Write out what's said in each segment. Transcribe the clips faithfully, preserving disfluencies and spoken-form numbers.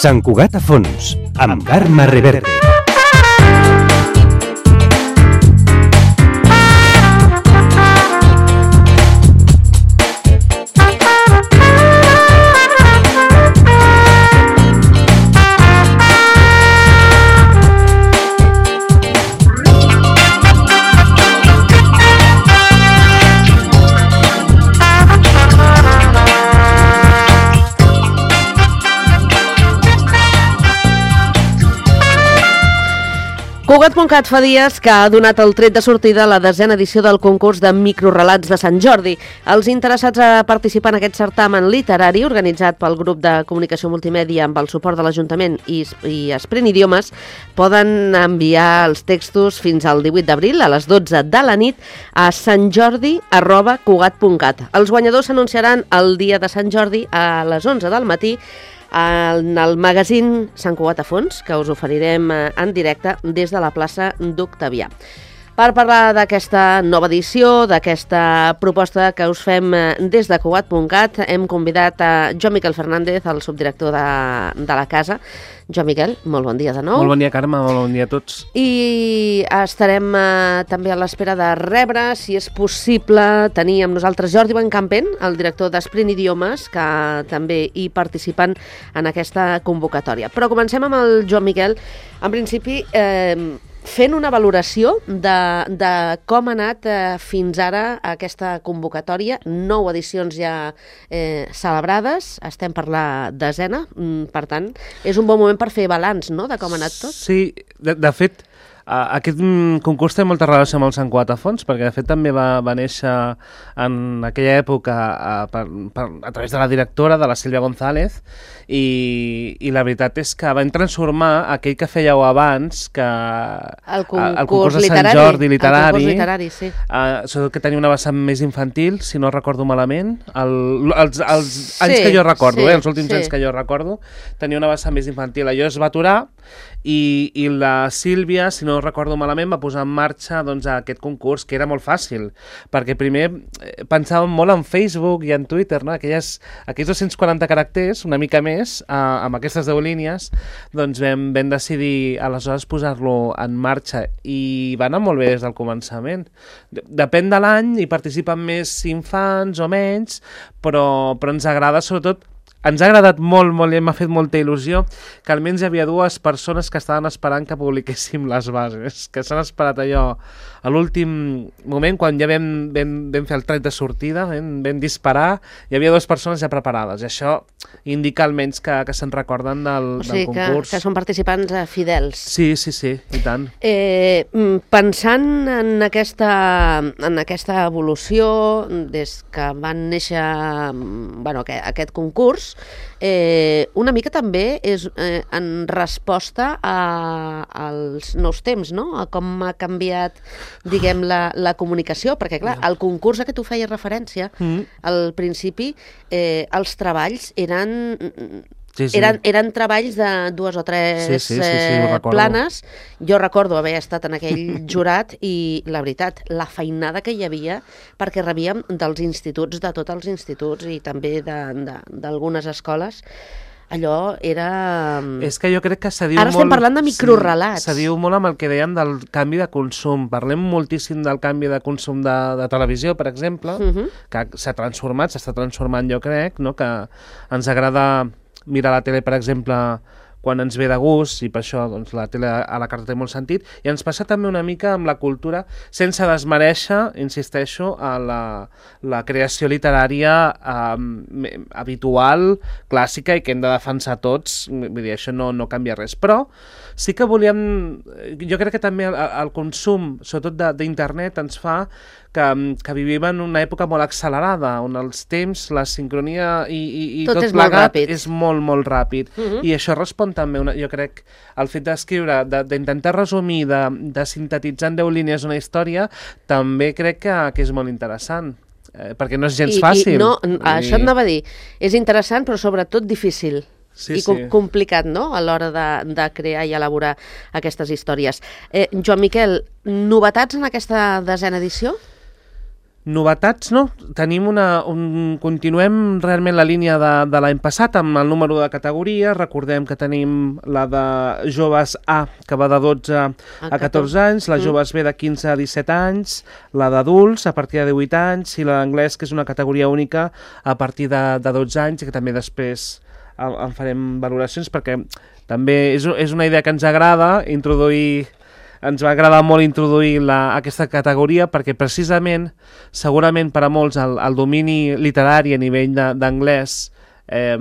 Sant Cugat a fons, amb Carme Reverte. Cugat punt cat fa dies que ha donat el tret de sortida a la desena edició del concurs de microrelats de Sant Jordi. Els interessats a participar en aquest certamen literari, organitzat pel grup de comunicació multimèdia amb el suport de l'Ajuntament i, i Esprint Idiomes, poden enviar els textos fins al divuit d'abril a les dotze de la nit a santjordi arroba cugat punt cat. Els guanyadors s'anunciaran el dia de Sant Jordi a les onze del matí en el magazín Sant Cugat a fons, que us oferirem en directe des de la plaça d'Octavià. Per parlar d'aquesta nova edició, d'aquesta proposta que us fem des de Cugat punt cat, hem convidat a Joan Miquel Fernández, el subdirector de, de la casa. Joan Miquel, molt bon dia de nou. Molt bon dia, Carme, molt bon dia a tots. I estarem eh, també a l'espera de rebre, si és possible, tenir amb nosaltres Jordi Bencampen, el director d'Esprint Idiomes, que també hi participen en aquesta convocatòria. Però comencem amb el Joan Miquel. En principi, eh, fent una valoració de, de com ha anat eh, fins ara aquesta convocatòria, nou edicions ja eh, celebrades, estem per la desena, per tant, és un bon moment per fer balanç, no?, de com ha anat tot. Sí, de, de fet, uh, aquest concurs té molta relació amb el Sant Cugat a fons, perquè de fet també va, va néixer en aquella època uh, per, per, a través de la directora, de la Sílvia González, i, i la veritat és que vam transformar aquell que fèieu abans, que el concurs, el concurs de literari, Sant Jordi literari, el concurs literari sí. uh, sobretot que tenia una vessant més infantil, si no recordo malament, el, els, els sí, anys que jo recordo, sí, eh, els últims sí. anys que jo recordo, tenia una vessant més infantil. Allò es va aturar i, i la Sílvia, si no recordo malament, va posar en marxa doncs, aquest concurs, que era molt fàcil, perquè primer eh, pensàvem molt en Facebook i en Twitter, no? Aquelles, aquells dos-cents quaranta caràcters, una mica més, eh, amb aquestes deu línies, doncs vam, vam decidir aleshores posar-lo en marxa i va anar molt bé des del començament. Depèn de l'any, hi participen més infants o menys, però, però ens agrada sobretot. Ens ha agradat molt, molt i m'ha fet molta il·lusió que almenys hi havia dues persones que estaven esperant que publiquéssim les bases, que s'han esperat allò a l'últim moment, quan ja vam, vam, vam fer el tret de sortida, vam, vam disparar, hi havia dues persones ja preparades, i això indica almenys que, que se'n recorden del, o sigui, del concurs. Que, que són participants eh, fidels. Sí, sí, sí, i tant. Eh, pensant en aquesta, en aquesta evolució, des que van néixer bueno, aquest, aquest concurs, Eh, una mica també és eh, en resposta a, als nous temps, no? A com ha canviat, diguem, la, la comunicació, perquè clar, el concurs a què tu feies referència, mm. al principi eh, els treballs eren... Sí, sí. Eren, eren treballs de dues o tres sí, sí, sí, sí, eh, planes. Jo recordo haver estat en aquell jurat i, la veritat, la feinada que hi havia, perquè rebíem dels instituts, de tots els instituts i també d'algunes escoles, allò era... És que jo crec que se diu Ara molt... estem parlant de microrelats. Sí, se diu molt amb el que dèiem del canvi de consum. Parlem moltíssim del canvi de consum de, de televisió, per exemple, uh-huh. que s'ha transformat, s'està transformant, jo crec, no? Que ens agrada mirar la tele, per exemple, quan ens ve de gust, i per això doncs, la tele a la carta té molt sentit, i ens passa també una mica amb la cultura, sense desmereixer, insisteixo, a la, la creació literària eh, habitual, clàssica, i que hem de defensar tots, vull dir, això no, no canvia res, però sí que volíem, jo crec que també el, el consum, sobretot d'internet, ens fa que, que vivim en una època molt accelerada, on els temps, la sincronia i, i, i tot, tot plegat molt és molt, molt ràpid. Uh-huh. I això respon també, una, jo crec, al fet d'escriure, d'intentar resumir, de, de sintetitzar en deu línies una història, també crec que, que és molt interessant. Eh, perquè no és gens I, fàcil. I no, I... Això et anava a dir. És interessant, però sobretot difícil. Sí, i com, sí. complicat, no?, a l'hora de, de crear i elaborar aquestes històries. Eh, Joan Miquel, novetats en aquesta desena edició? Novetats, no? Tenim una... Un, continuem realment la línia de, de l'any passat amb el número de categories. Recordem que tenim la de joves A, que va de dotze a catorze anys, la joves B de quinze a disset anys, la d'adults a partir de divuit anys i l'anglès, que és una categoria única a partir de, de dotze anys, i que també després en, en farem valoracions, perquè també és, és una idea que ens agrada introduir... Ens va agradar molt introduir la, aquesta categoria perquè precisament, segurament per a molts, el, el domini literari a nivell d'anglès eh,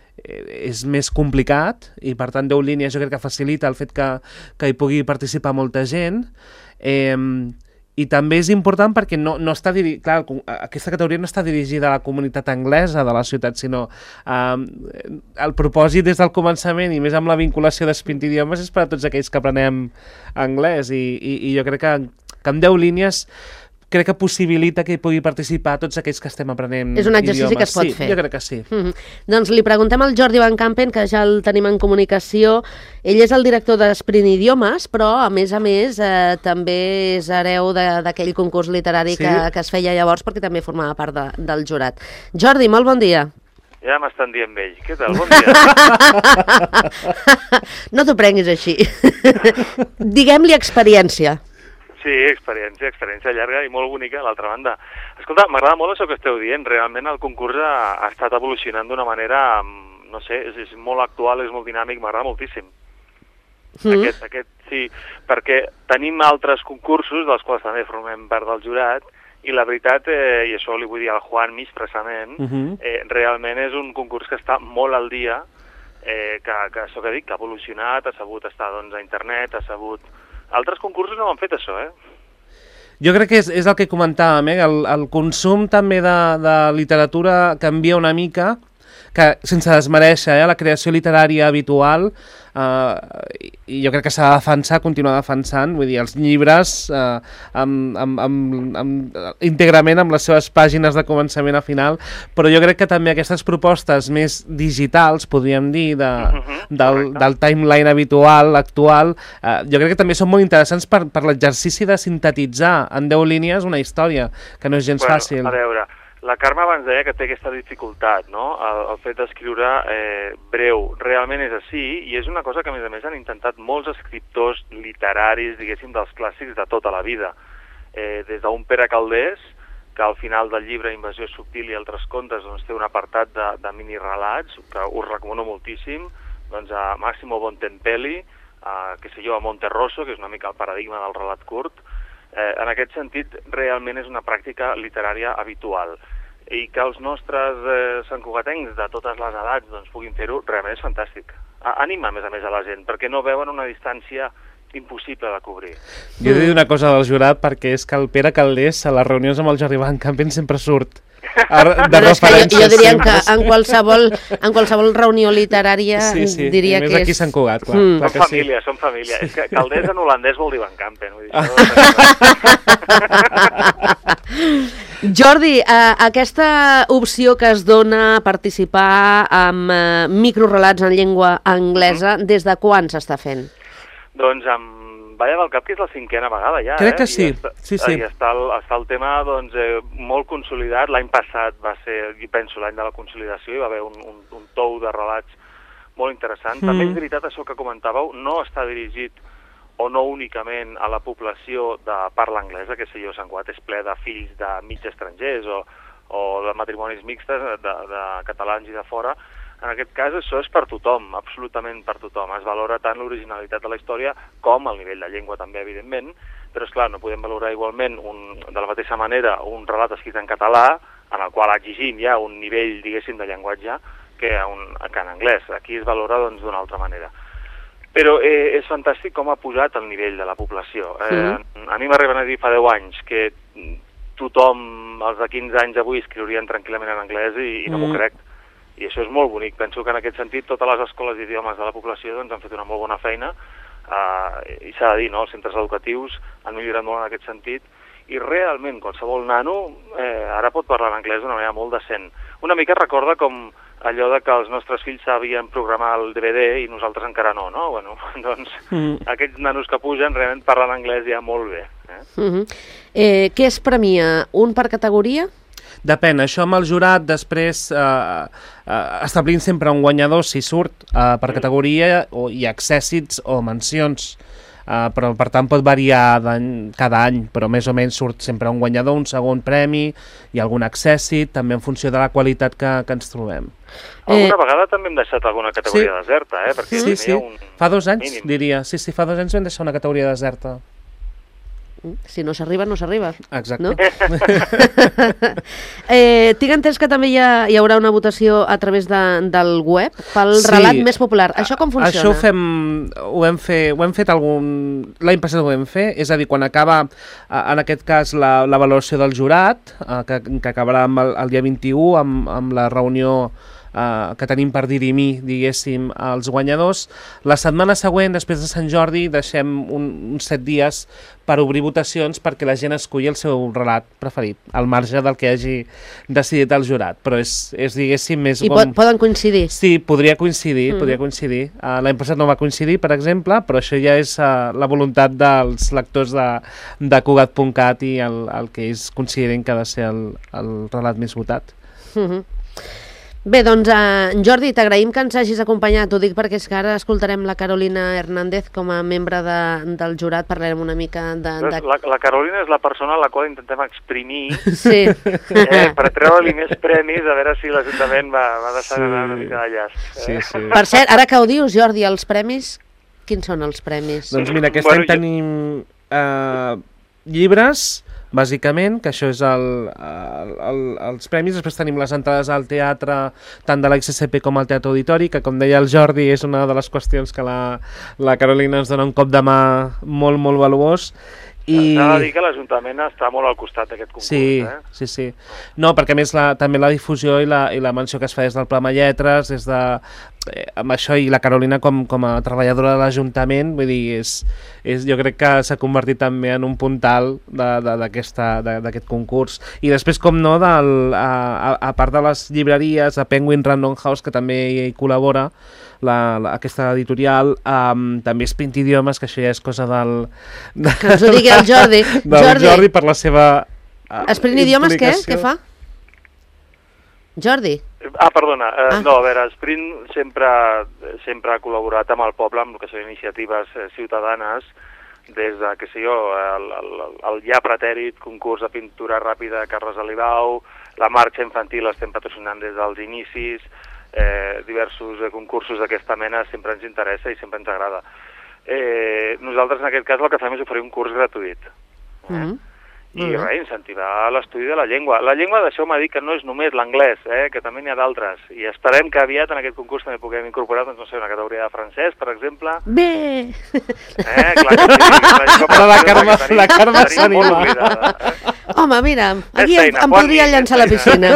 és més complicat i per tant deu línies jo crec que facilita el fet que, que hi pugui participar molta gent. Eh, I també és important perquè no, no està diri... Clar, aquesta categoria no està dirigida a la comunitat anglesa de la ciutat, sinó eh, el propòsit des del començament i més amb la vinculació d'Espint Idiomes és per a tots aquells que aprenem anglès i, i, i jo crec que, que amb deu línies crec que possibilita que hi pugui participar tots aquells que estem aprenent idiomes. És un exercici idiomes. Que es pot sí, fer. Jo crec que sí. Mm-hmm. Doncs li preguntem al Jordi Van Campen, que ja el tenim en comunicació. Ell és el director d'Esprint Idiomes, però a més a més eh, també és hereu d'aquell concurs literari sí? que, que es feia llavors, perquè també formava part de, del jurat. Jordi, molt bon dia. Ja m'estan dient vell. Què tal? Bon dia. No t'ho prenguis així. Diguem-li experiència. Sí, experiència, experiència llarga i molt bonica, a l'altra banda. Escolta, m'agrada molt això que esteu dient. Realment el concurs ha, ha estat evolucionant d'una manera, no sé, és, és molt actual, és molt dinàmic, m'agrada moltíssim. Mm. Aquest, aquest, sí, perquè tenim altres concursos, dels quals també formem part del jurat, i la veritat, eh, i això li vull dir al Juanmi expressament, uh -huh. eh, realment és un concurs que està molt al dia, eh, que, que això que dic, que ha evolucionat, ha sabut estar doncs, a internet, ha sabut... Altres concursos no han fet això, eh? Jo crec que és, és el que comentàvem, eh? el, el consum també de, de literatura canvia una mica, que sense desmereixer eh? la creació literària habitual, eh, i jo crec que s'ha de defensar, continuar defensant, vull dir, els llibres eh, amb, amb, amb, amb, íntegrament amb les seves pàgines de començament a final, però jo crec que també aquestes propostes més digitals, podríem dir, de, uh-huh, del, del timeline habitual, actual, eh, jo crec que també són molt interessants per, per l'exercici de sintetitzar en deu línies una història, que no és gens bueno, fàcil. A veure, la Carme abans deia que té aquesta dificultat, no? El, el fet d'escriure eh, breu. Realment és així, i és una cosa que a més a més han intentat molts escriptors literaris, diguéssim, dels clàssics de tota la vida. Eh, des d'un Pere Calders, que al final del llibre Invasió subtil i altres contes doncs, té un apartat de, de mini-relats, que us recomano moltíssim, doncs a Massimo Bontempelli, a, que sé jo, a Monterroso, que és una mica el paradigma del relat curt. Eh, en aquest sentit, realment és una pràctica literària habitual. I que els nostres eh, santcugatencs de totes les edats doncs, puguin fer-ho, realment és fantàstic. A anima, a més a més, a la gent, perquè no veuen una distància impossible de cobrir. Jo he de dir una cosa del jurat, perquè és que el Pere Calders a les reunions amb el Jordi Van Campen sempre surt de referència. Jo, jo diria que en qualsevol, en qualsevol reunió literària sí, sí. diria I més que és... aquí Sant Cugat, clar. Mm. clar Som família, sí. som família. És que Calders en holandès vol dir Van Campen. Vull dir, Jordi, eh, aquesta opció que es dona a participar amb eh, microrelats en llengua anglesa, mm. des de quan s'està fent? Doncs em balla del cap que és la cinquena vegada ja. Crec eh? que sí. I està, sí, sí. I està el, està el tema doncs, eh, molt consolidat. L'any passat va ser, jo penso, l'any de la consolidació, hi va haver un, un, un tou de relats molt interessant. Mm. També és veritat això que comentàveu, no està dirigit o no únicament a la població de parla anglesa, que sé jo, Sant Cugat és ple de fills de mig estrangers o, o de matrimonis mixtes de, de catalans i de fora. En aquest cas això és per tothom, absolutament per tothom. Es valora tant l'originalitat de la història com el nivell de llengua també, evidentment, però és clar, no podem valorar igualment un, de la mateixa manera un relat escrit en català, en el qual exigim ja un nivell, diguéssim, de llenguatge que, un, que en anglès. Aquí es valora doncs d'una altra manera. Però eh, és fantàstic com ha pujat el nivell de la població. Eh, sí. A mi m'arriben a dir fa deu anys que tothom, els de quinze anys avui, escriurien tranquil·lament en anglès i, i no mm. m'ho crec. I això és molt bonic. Penso que en aquest sentit totes les escoles d'idiomes de la població doncs, han fet una molt bona feina eh, i s'ha de dir, no? Els centres educatius han millorat molt en aquest sentit i realment qualsevol nano eh, ara pot parlar en anglès d'una manera molt decent. Una mica recorda com allò de que els nostres fills sabien programar el D V D i nosaltres encara no, no? Bueno, doncs mm. aquests nanos que pugen realment parlen anglès ja molt bé. Eh? Uh-huh. eh, què es premia? Un per categoria? Depèn, això amb el jurat després eh, eh, establint sempre un guanyador si surt eh, per categoria o hi ha accèssits o mencions. Uh, però per tant pot variar cada any, però més o menys surt sempre un guanyador, un segon premi i algun accèssit, també en funció de la qualitat que, que ens trobem. Alguna eh... vegada també hem deixat alguna categoria sí. deserta, eh? Perquè sí, sí. Un... Fa dos anys, mínim. diria. Sí, sí, fa dos anys vam deixar una categoria deserta. Si no s'arriba, no s'arriba. Exacte. No? eh, tinc entès que també hi, ha, hi haurà una votació a través de, del web pel sí. relat més popular. Això com funciona? Això ho fem, ho hem, fer, ho hem fet algun... L'any passat ho vam fer, és a dir, quan acaba, en aquest cas, la, la valoració del jurat, que, que acabarà amb el, el dia vint-i-u, amb, amb la reunió Uh, que tenim per dirimir, diguéssim, els guanyadors. La setmana següent, després de Sant Jordi, deixem un, uns set dies per obrir votacions perquè la gent esculli el seu relat preferit, al marge del que hagi decidit el jurat. Però és, és diguéssim, més... I com... pot, poden coincidir? Sí, podria coincidir, mm. podria coincidir. Uh, L'any passat no va coincidir, per exemple, però això ja és uh, la voluntat dels lectors de, de Cugat punt cat i el, el que ells consideren que ha de ser el, el relat més votat. Mm-hmm. Bé, doncs, uh, Jordi, t'agraïm que ens hagis acompanyat. Ho dic perquè és que ara escoltarem la Carolina Hernández com a membre de, del jurat. Parlarem una mica de... de... La, la Carolina és la persona a la qual intentem exprimir sí. eh, per treure-li més premis, a veure si l'Ajuntament va, va deixar sí. anar una mica de llast. Eh? Sí, sí. Per cert, ara que ho dius, Jordi, els premis, quins són els premis? Doncs mira, aquest bueno, any jo... tenim eh, llibres... bàsicament, que això és el, el, el, els premis. Després tenim les entrades al teatre, tant de l'X S P com al Teatre Auditori, que com deia el Jordi és una de les qüestions que la, la Carolina ens dona un cop de mà molt, molt valuós. I... S'ha de dir que l'Ajuntament està molt al costat d'aquest concurs. Sí, eh? sí, sí. No, perquè a més la, també la difusió i la, i la menció que es fa des del Pla Malletres, des de, eh, amb això i la Carolina com, com a treballadora de l'Ajuntament, vull dir, és, és, jo crec que s'ha convertit també en un puntal d'aquest concurs. I després, com no, del, a, a part de les llibreries, a Penguin Random House, que també hi col·labora, La, la, aquesta editorial, um, també és Print Idiomes, que això ja és cosa del... De, que ens ho digui el Jordi. Del Jordi, Jordi per la seva uh, Sprint Idiomes què? Què fa? Jordi? Ah, perdona. Uh, ah. No, a veure, Sprint sempre, sempre ha col·laborat amb el poble, amb el que són iniciatives eh, ciutadanes, des de, què sé jo, el, el, el ja pretèrit concurs de pintura ràpida Carles Alibau, la marxa infantil estem patrocinant des dels inicis, Eh, diversos eh, concursos d'aquesta mena sempre ens interessa i sempre ens agrada. Eh, nosaltres en aquest cas el que fem és oferir un curs gratuït. Eh? Mm-hmm. I mm-hmm. res, incentivar l'estudi de la llengua. La llengua, deixeu-me dir que no és només l'anglès, eh, que també n'hi ha d'altres. I esperem que aviat en aquest concurs també puguem incorporar, doncs, no sé, una categoria de francès, per exemple. Bé! Eh, clar que sí. La, la Carme, la Carme s'anima. Eh? Home, mira, aquí em, em podria llançar a la piscina.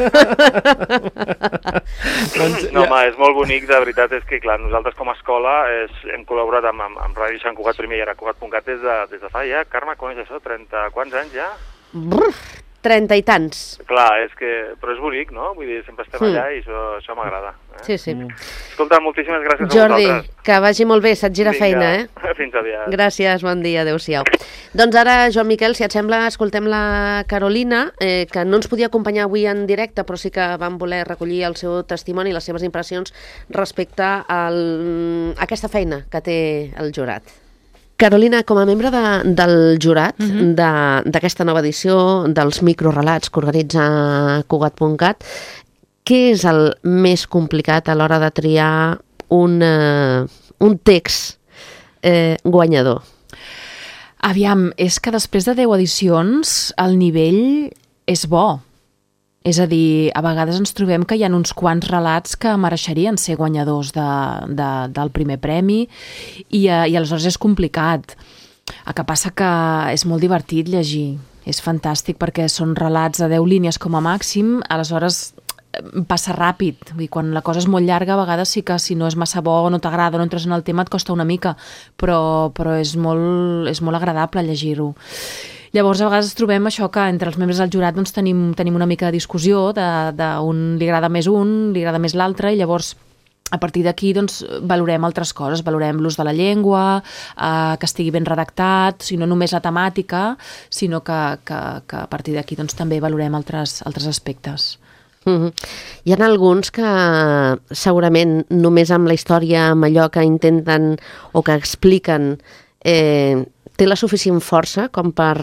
doncs, no, home, és molt bonic, de veritat, és que, clar, nosaltres com a escola és, hem col·laborat amb, amb, amb Ràdio Sant Cugat primer i ara Cugat punt cat des, de, des de fa ja, Carme, com és això, trenta, quants anys ja? Brr, trenta i tants. Clar, és que, però és bonic, no? Vull dir, sempre estem allà mm. i això, això m'agrada. Eh? Sí, sí. Escolta, moltíssimes gràcies Jordi, a vosaltres. que vagi molt bé, se't gira Vinga, feina, eh? Fins aviat. Gràcies, bon dia, adéu-siau. Doncs ara, Joan Miquel, si et sembla, escoltem la Carolina, eh, que no ens podia acompanyar avui en directe, però sí que vam voler recollir el seu testimoni i les seves impressions respecte al, a aquesta feina que té el jurat. Carolina, com a membre de, del jurat uh-huh. d'aquesta nova edició dels microrelats que organitza Cugat punt cat, què és el més complicat a l'hora de triar un, uh, un text eh, guanyador? Aviam, és que després de deu edicions el nivell és bo. És a dir, a vegades ens trobem que hi ha uns quants relats que mereixerien ser guanyadors de, de, del primer premi i, uh, i aleshores és complicat. El que passa que és molt divertit llegir. És fantàstic perquè són relats de deu línies com a màxim, aleshores passa ràpid. Vull dir, quan la cosa és molt llarga, a vegades sí que si no és massa bo o no t'agrada o no entres en el tema et costa una mica, però, però és, molt, és molt agradable llegir-ho. Llavors, a vegades trobem això que entre els membres del jurat doncs, tenim, tenim una mica de discussió, de, de un li agrada més un, li agrada més l'altre, i llavors a partir d'aquí doncs, valorem altres coses, valorem l'ús de la llengua, eh, que estigui ben redactat, si no només la temàtica, sinó que, que, que a partir d'aquí doncs, també valorem altres, altres aspectes. Mm-hmm. Hi ha alguns que segurament només amb la història, amb allò que intenten o que expliquen, eh, té la suficient força com per...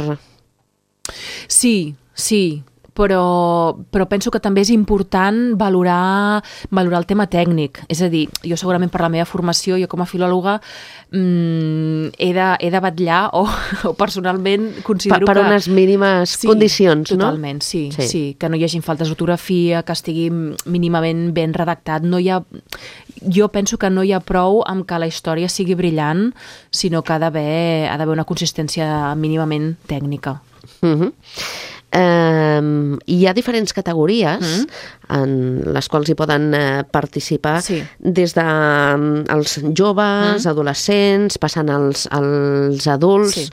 Sí, sí, però, però penso que també és important valorar, valorar el tema tècnic. És a dir, jo segurament per la meva formació, jo com a filòloga, mmm, he, de, he de vetllar o, o personalment considero per, per que... Per unes mínimes sí, condicions, totalment, no? Totalment, sí, sí, sí. Que no hi hagi faltes d'ortografia, que estigui mínimament ben redactat. No hi ha... Jo penso que no hi ha prou amb que la història sigui brillant, sinó que ha d'haver ha d'haver una consistència mínimament tècnica. Uh-huh. Um, hi ha diferents categories mm. en les quals hi poden uh, participar, sí. des de um, els joves, mm. adolescents, passant als, als adults. Sí.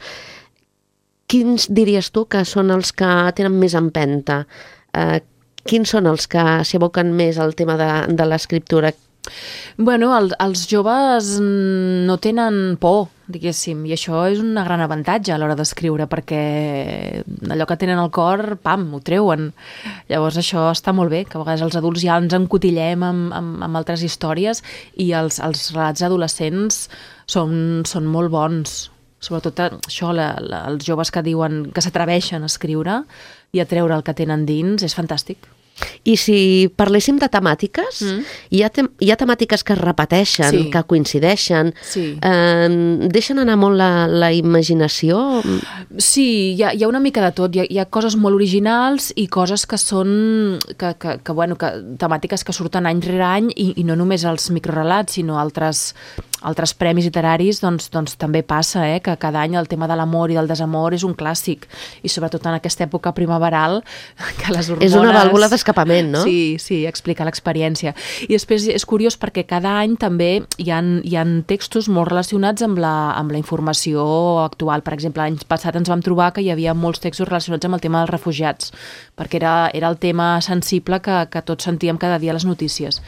Quins diries tu que són els que tenen més empenta? Uh, quins són els que s'evoquen més al tema de, de l'escriptura? Bueno, el, els joves no tenen por, diguéssim, i això és un gran avantatge a l'hora d'escriure, perquè allò que tenen al cor, pam, ho treuen. Llavors això està molt bé, que a vegades els adults ja ens encotillem amb, amb, amb altres històries i els, els relats adolescents són, són molt bons. Sobretot això, la, la, els joves que diuen que s'atreveixen a escriure i a treure el que tenen dins, és fantàstic. I si parléssim de temàtiques, mm. hi, ha tem hi ha temàtiques que es repeteixen, sí. que coincideixen, sí. eh, deixen anar molt la, la imaginació? Sí, hi ha, hi ha una mica de tot. Hi ha, hi ha coses molt originals i coses que són que, que, que, bueno, que, temàtiques que surten any rere any i, i no només els microrelats, sinó altres, altres premis literaris, doncs, doncs també passa, eh, que cada any el tema de l'amor i del desamor és un clàssic, i sobretot en aquesta època primaveral, que les hormones... És una vàlvula d'escapament, no? Sí, sí, explica l'experiència. I després és curiós perquè cada any també hi ha, hi ha textos molt relacionats amb la, amb la informació actual. Per exemple, l'any passat ens vam trobar que hi havia molts textos relacionats amb el tema dels refugiats, perquè era, era el tema sensible que, que tots sentíem cada dia a les notícies.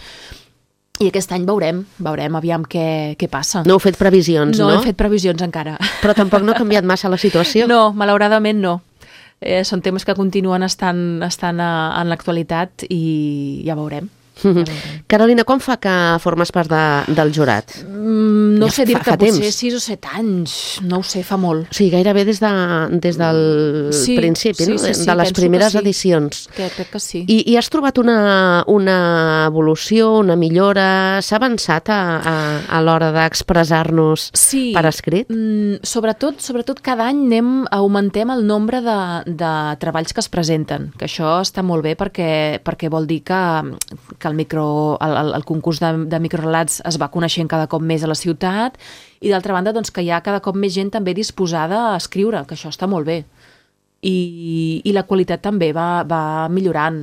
I aquest any veurem, veurem aviam què, què passa. No heu fet previsions, no? No he fet previsions encara. Però tampoc no ha canviat massa la situació? No, malauradament no. Eh, són temes que continuen estant, estant a, en l'actualitat i ja veurem. Ja veurem. Carolina, com fa que formes part de, del jurat? Mm, no ja sé dir-te, potser temps. sis o set anys, no ho sé, fa molt. O sigui, gairebé des, de, des del sí, principi, sí, no? sí, sí, de les primeres sí. edicions. Que, crec que sí. I, I has trobat una, una evolució, una millora? S'ha avançat a, a, a l'hora d'expressar-nos sí. per escrit? Mm, sobretot, sobretot cada any anem, augmentem el nombre de, de treballs que es presenten, que això està molt bé perquè, perquè vol dir que, que el, micro, el, el, el concurs de, de microrelats es va coneixent cada cop més a la ciutat i d'altra banda doncs, que hi ha cada cop més gent també disposada a escriure, que això està molt bé. I, i la qualitat també va, va millorant.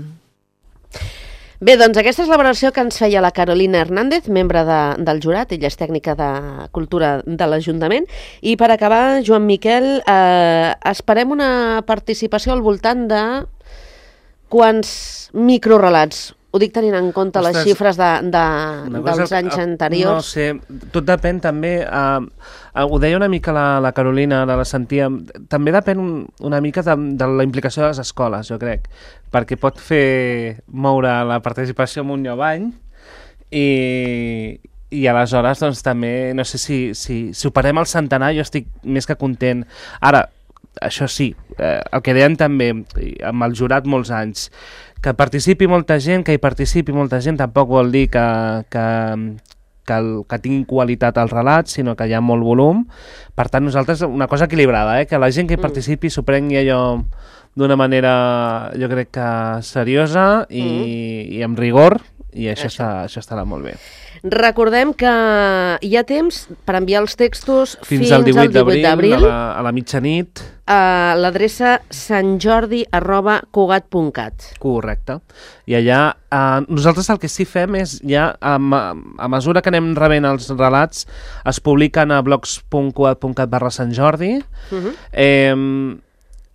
Bé, doncs aquesta és la valoració que ens feia la Carolina Hernández, membre de, del jurat, ella és tècnica de cultura de l'Ajuntament. I per acabar, Joan Miquel, eh, esperem una participació al voltant de quants microrelats. Ho dic tenint en compte Ostres, les xifres de, de, dels anys anteriors. No sé, tot depèn també, eh, ho deia una mica la, la Carolina, la, la sentíem, també depèn un, una mica de, de la implicació de les escoles, jo crec, perquè pot fer moure la participació amunt i avall i, i aleshores doncs també, no sé si, si superem el centenar, jo estic més que content. Ara, això sí, eh, el que deien també, amb el jurat molts anys, que participi molta gent, que hi participi molta gent, tampoc vol dir que, que, que, el, que tinguin qualitat els relats, sinó que hi ha molt volum. Per tant, nosaltres, una cosa equilibrada, eh? Que la gent que hi participi s'ho prengui allò d'una manera, jo crec que seriosa i, mm. i amb rigor, i això, això. Està, això estarà molt bé. Recordem que hi ha temps per enviar els textos fins, fins al divuit d'abril, a, la, a la mitjanit. A l'adreça santjordi arroba cugat punt cat. Correcte. I allà, eh, nosaltres el que sí fem és, ja a, a mesura que anem rebent els relats, es publiquen a blogs punt cugat punt cat barra Sant Jordi. Uh-huh. eh,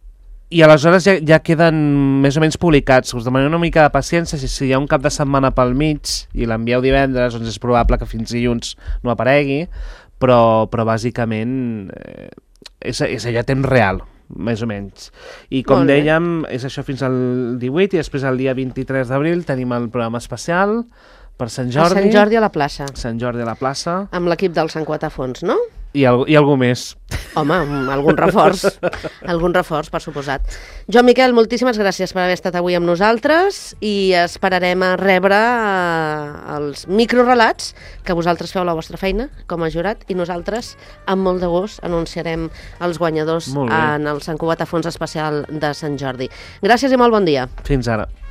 I aleshores ja, ja queden més o menys publicats. Us demaneu una mica de paciència, si, si hi ha un cap de setmana pel mig i l'envieu divendres, doncs és probable que fins dilluns no aparegui, però, però bàsicament eh, és, és allà temps real, més o menys. I com dèiem, és això fins al divuit i després el dia vint-i-tres d'abril tenim el programa especial per Sant Jordi. A Sant Jordi a la plaça. Sant Jordi a la plaça. Amb l'equip del Sant Quatafons, no? I, al, i algú més. Home, algun reforç, algun reforç, per suposat. Joan Miquel, moltíssimes gràcies per haver estat avui amb nosaltres i esperarem a rebre eh, els microrelats que vosaltres feu la vostra feina com a jurat i nosaltres, amb molt de gust, anunciarem els guanyadors en el Sant Cugat a Fons Especial de Sant Jordi. Gràcies i molt bon dia. Fins ara.